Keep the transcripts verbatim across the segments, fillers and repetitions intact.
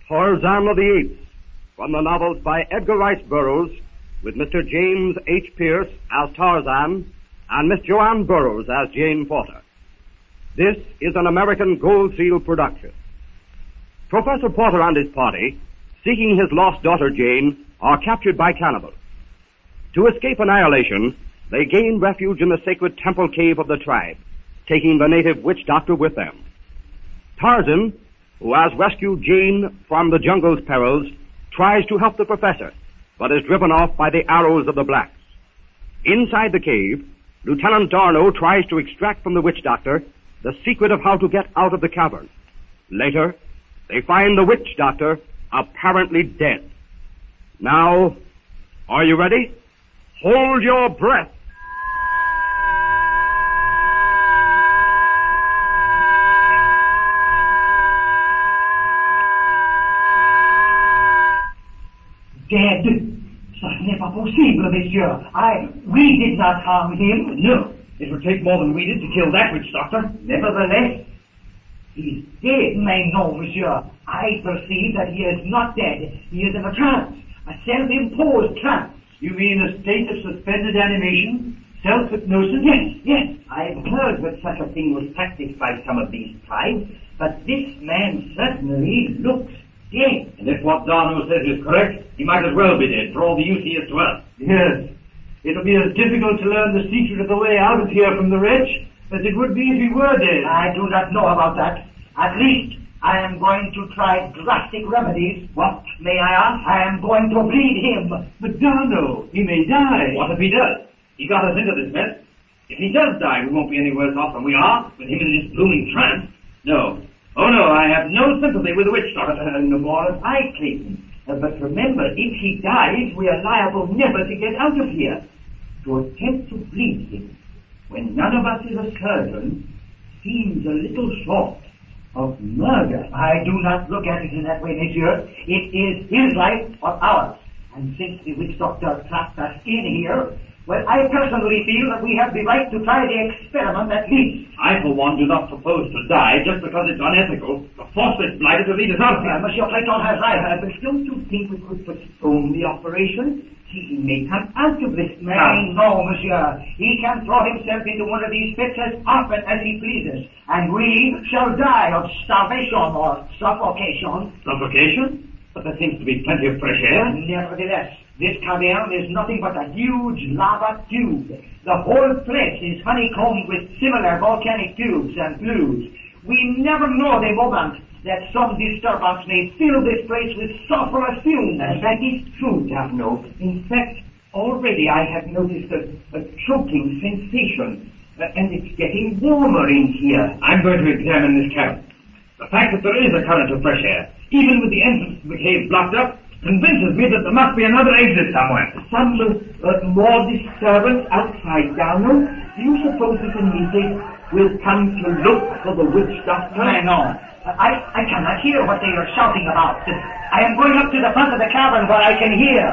Tarzan of the Apes, from the novels by Edgar Rice Burroughs, with Mister James H. Pierce as Tarzan and Miss Joanne Burroughs as Jane Porter. This is an American Gold Seal production. Professor Porter and his party, seeking his lost daughter Jane, are captured by cannibals. To escape annihilation, they gain refuge in the sacred temple cave of the tribe, taking the native witch doctor with them. Tarzan, who has rescued Jane from the jungle's perils, tries to help the professor, but is driven off by the arrows of the blacks. Inside the cave, Lieutenant D'Arnot tries to extract from the witch doctor the secret of how to get out of the cavern. Later, they find the witch doctor apparently dead. Now, are you ready? Hold your breath. Dead? Ça n'est pas possible, monsieur. I, we did not harm him. No, it would take more than we did to kill that witch doctor. Nevertheless, he's dead. Mais non, monsieur. I perceive that he is not dead. He is in a trance, a self-imposed trance. You mean a state of suspended animation? Self-hypnosis? Yes, yes. I've heard that such a thing was practiced by some of these tribes, but this man certainly looks dead. And if what D'Arnot says is correct, he might as well be dead, for all the use he is to us. Yes. It'll be as difficult to learn the secret of the way out of here from the wretch as it would be if he were dead. I do not know about that. At least, I am going to try drastic remedies. What, may I ask? I am going to bleed him. But D'Arnot, he may die. What if he does? He got us into this mess. If he does die, we won't be any worse off than we are, with him in this blooming trance. No. Oh no, I have no sympathy with the witch doctor. Uh, no more have I, Clayton. Uh, but remember, if he dies, we are liable never to get out of here. To attempt to bleed him, when none of us is a surgeon, seems a little short of murder. I do not look at it in that way, monsieur. It is his life or ours. And since the witch doctor trapped us in here, well, I personally feel that we have the right to try the experiment at least. I, for one, do not propose to die just because it's unethical to force this blighter to lead us out of here. Uh, Monsieur Clayton has right. Uh, but don't you think we could postpone the operation? He may come out of this man. No, monsieur. He can throw himself into one of these fits as often as he pleases. And we shall die of starvation or suffocation. Suffocation? But there seems to be plenty of fresh air. Nevertheless, this cavern is nothing but a huge lava tube. The whole place is honeycombed with similar volcanic tubes and flues. We never know the moment that some disturbance may fill this place with sulfurous fumes. Uh, that is true, D'Arnot. In fact, already I have noticed a, a choking sensation, uh, and it's getting warmer in here. I'm going to examine this cavern. The fact that there is a current of fresh air, even with the entrance to the cave blocked up, convinces me that there must be another exit somewhere. Some uh, more disturbance outside, D'Arnot. Do you suppose that the natives will come to look for the witch doctor? I know. I, I cannot hear what they are shouting about. I am going up to the front of the cavern where I can hear.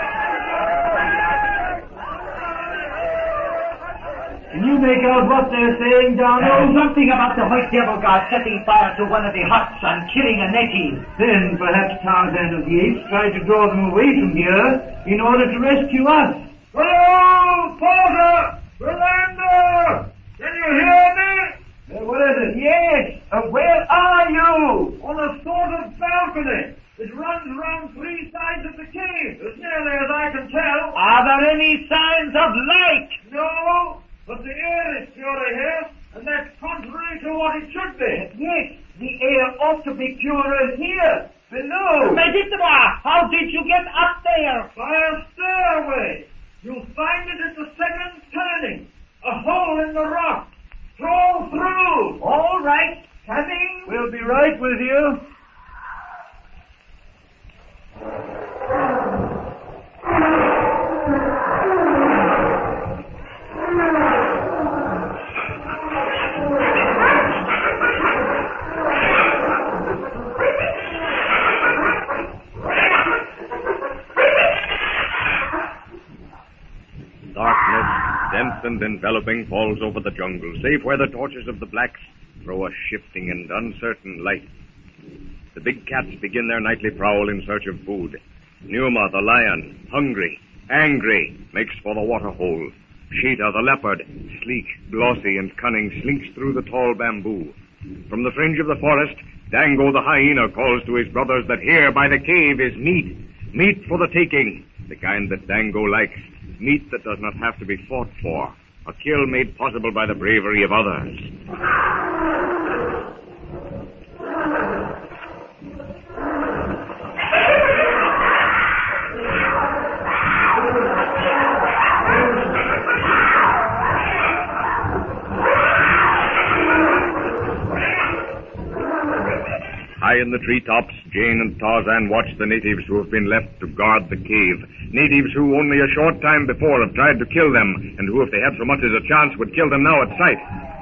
Can you make out what they're saying, D'Arnot? Uh, something about the white devil god setting fire to one of the huts and killing a native. Then perhaps Tarzan of the Apes tried to draw them away from here in order to rescue us. Hello, Porter! Philander! Can you hear me? Uh, what is it? Yes. Uh, where are you? On a sort of balcony. It runs round three sides of the cave, as nearly as I can tell. Are there any signs of light? No, but the air is purer here, and that's contrary to what it should be. Yes, the air ought to be purer here. Below. Mais dites-moi, how did you get up there? By a stairway. You'll find it at the second turning. A hole in the rock. Crawl through. All right, coming. We'll be right with you. Dense and enveloping, falls over the jungle, save where the torches of the blacks throw a shifting and uncertain light. The big cats begin their nightly prowl in search of food. Numa, the lion, hungry, angry, makes for the water hole. Sheeta, the leopard, sleek, glossy, and cunning, slinks through the tall bamboo. From the fringe of the forest, Dango, the hyena, calls to his brothers that here by the cave is meat. Meat for the taking, the kind that Dango likes. Meat that does not have to be fought for. A kill made possible by the bravery of others. High in the treetops, Jane and Tarzan watch the natives who have been left to guard the cave. Natives who only a short time before have tried to kill them, and who, if they had so much as a chance, would kill them now at sight.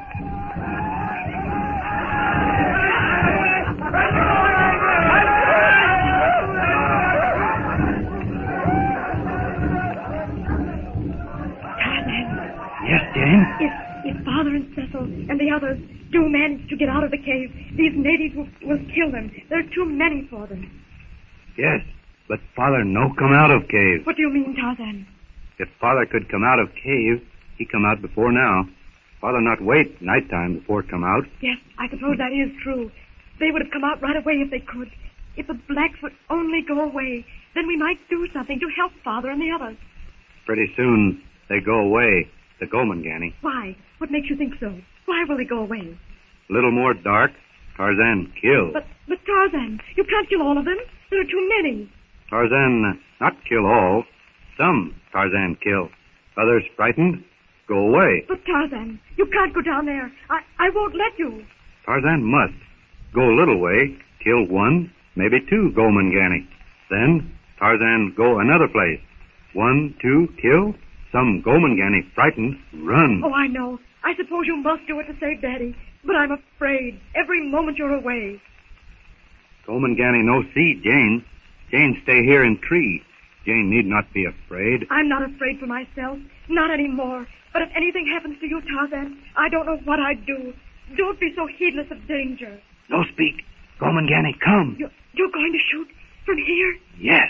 Yes, Jane? If, if Father and Cecil and the others do manage to get out of the cave, these natives will, will kill them. There are too many for them. Yes, but Father no come out of cave. What do you mean, Tarzan? If Father could come out of cave, he come out before now. Father not wait nighttime before come out. Yes, I suppose that is true. They would have come out right away if they could. If the blacks would only go away, then we might do something to help Father and the others. Pretty soon they go away, the Gomangani. Why? What makes you think so? Why will they go away? Little more dark, Tarzan kill. But, but Tarzan, you can't kill all of them. There are too many. Tarzan not kill all. Some Tarzan kill. Others frightened, go away. But Tarzan, you can't go down there. I, I won't let you. Tarzan must. Go a little way, kill one, maybe two Gomangani. Then Tarzan go another place. One, two, kill. Some Gomangani frightened, run. Oh, I know. I suppose you must do it to save Daddy. But I'm afraid. Every moment you're away. Gomangani no see Jane. Jane stay here in tree. Jane need not be afraid. I'm not afraid for myself. Not anymore. But if anything happens to you, Tarzan, I don't know what I'd do. Don't be so heedless of danger. No speak. Gomangani, come. You're, you're going to shoot from here? Yes.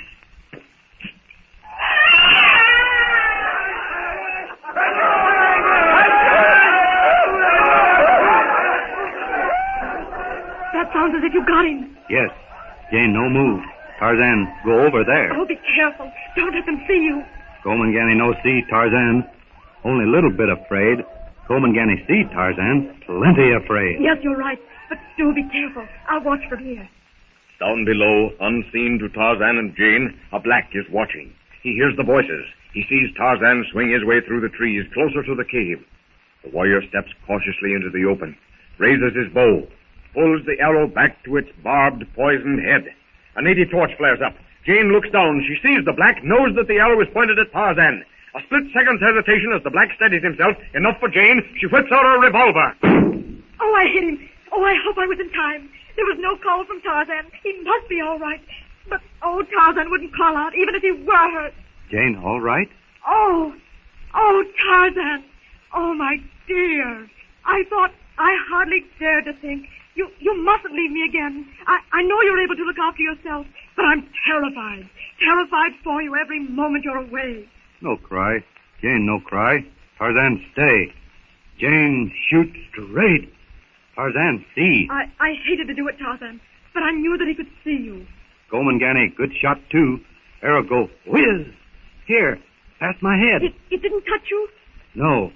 That sounds as if you got him. Yes. Jane, no move. Tarzan, go over there. Oh, be careful. Don't let them see you. Gomangani no see Tarzan. Only little bit afraid. Gomangani see Tarzan. Plenty afraid. Yes, you're right. But do be careful. I'll watch from here. Down below, unseen to Tarzan and Jane, a black is watching. He hears the voices. He sees Tarzan swing his way through the trees, closer to the cave. The warrior steps cautiously into the open, raises his bow, pulls the arrow back to its barbed, poisoned head. A native torch flares up. Jane looks down. She sees the black, knows that the arrow is pointed at Tarzan. A split second's hesitation as the black steadies himself. Enough for Jane. She whips out her revolver. Oh, I hit him. Oh, I hope I was in time. There was no call from Tarzan. He must be all right. But, oh, Tarzan wouldn't call out, even if he were hurt. Jane, all right? Oh, oh, Tarzan. Oh, my dear. I thought, I hardly dared to think. You you mustn't leave me again. I, I know you're able to look after yourself, but I'm terrified. Terrified for you every moment you're away. No cry. Jane, no cry. Tarzan, stay. Jane, shoot straight. Tarzan, see. I, I hated to do it, Tarzan, but I knew that he could see you. Gomangani, good shot, too. Arrow go whiz. Here, past my head. It, it didn't touch you? No.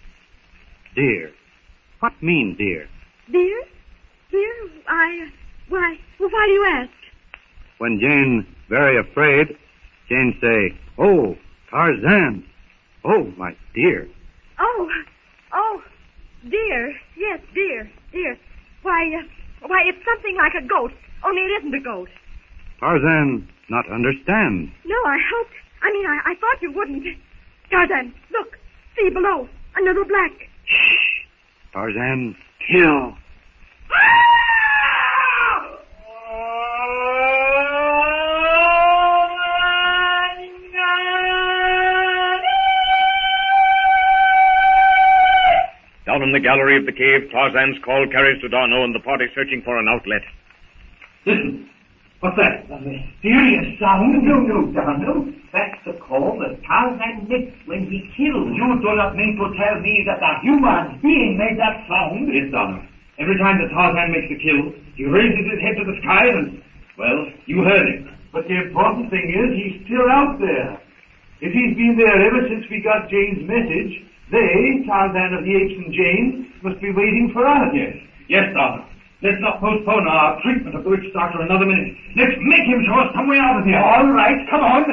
Dear. What mean, dear? Dear? Dear? I... Why, well, why do you ask? When Jane very afraid, Jane say, oh, Tarzan. Oh, my dear. Oh, oh, dear. Yes, dear, dear. Why, uh, why, it's something like a goat, only it isn't a goat. Tarzan not understand. No, I hoped. I mean, I, I thought you wouldn't. Tarzan, look. See below. Another black. Shh. Tarzan, kill. Down in the gallery of the cave, Tarzan's call carries to D'Arnot and the party searching for an outlet. Listen. What's that? A mysterious sound? No, no, Donald. That's the call that Tarzan makes when he kills. You do not mean to tell me that a human being made that sound? Yes, Donald. Every time that Tarzan makes a kill, he raises his head to the sky and, well, you heard him. But the important thing is he's still out there. If he's been there ever since we got Jane's message, they, Tarzan of the Apes and Jane, must be waiting for us. Yes. Yes, Donald. Let's not postpone our treatment of the witch doctor another minute. Let's make him show us some way out of here. All right, come on.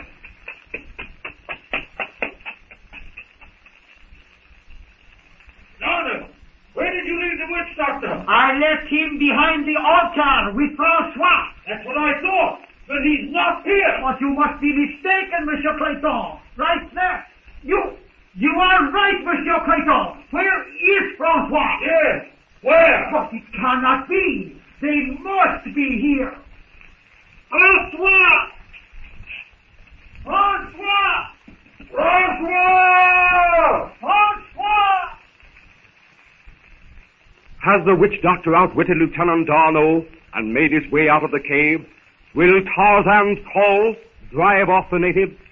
Donald, where did you leave the witch doctor? I left him behind the altar with Francois. That's what I thought. But he's not here. But you must be mistaken, Monsieur Clayton. Right there. You, you are right, Monsieur Clayton. Where is Francois? Yes. Where? But it cannot be. They must be here. Francois! Francois! Francois! Francois! Has the witch doctor outwitted Lieutenant D'Arnot and made his way out of the cave? Will Tarzan's call drive off the natives?